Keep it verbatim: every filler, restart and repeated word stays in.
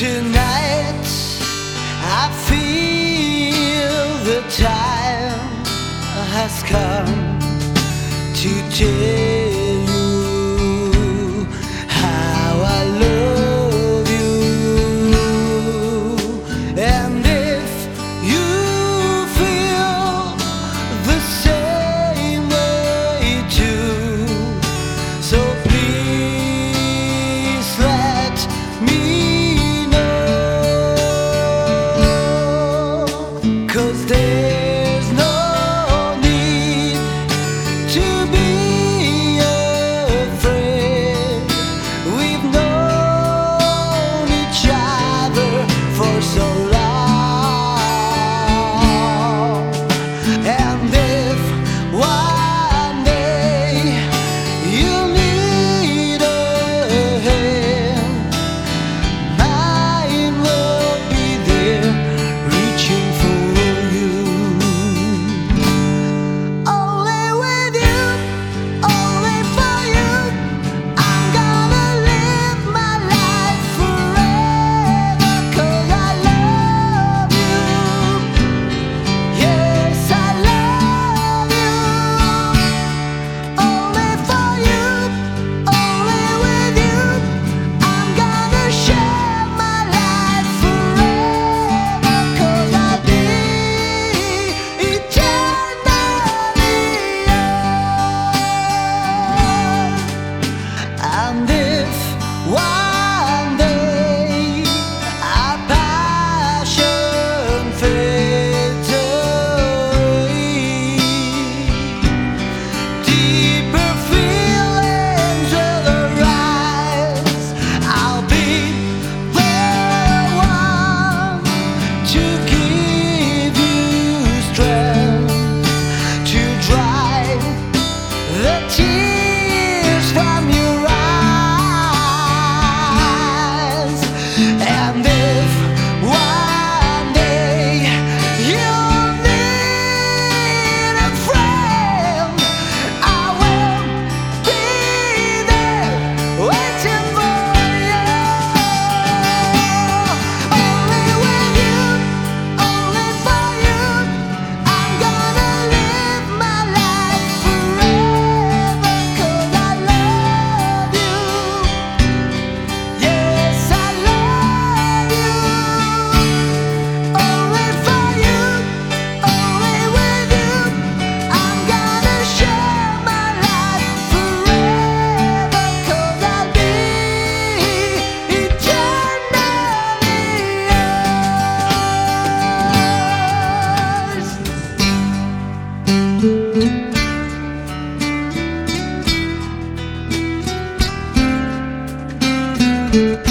Tonight I feel the time has come to tell you how I love you. And if you feel the same way too, so please let me know, 'cause there's no need to be afraid. We've known each other for so long. And if one day you need a hand, mine will be there reaching for you. Only with you, only for you, I'm gonna live my life forever, 'cause I love you. Yes, I love you. Only for you, only with you, I'm gonna share my life forever, 'cause I'll be eternally yours. And if one day our passion fades away, deeper feelings will arise. I'll be the one to give you strength, to dry the tears from your eyes. And if one day you'll need a friend, I will be there waiting for you. Only with you, only for you, I'm gonna live my life forever, 'cause I love you. Yes, I love you. Only for you, only with you, I'm gonna share my life forever, 'cause I'll be eternally yours.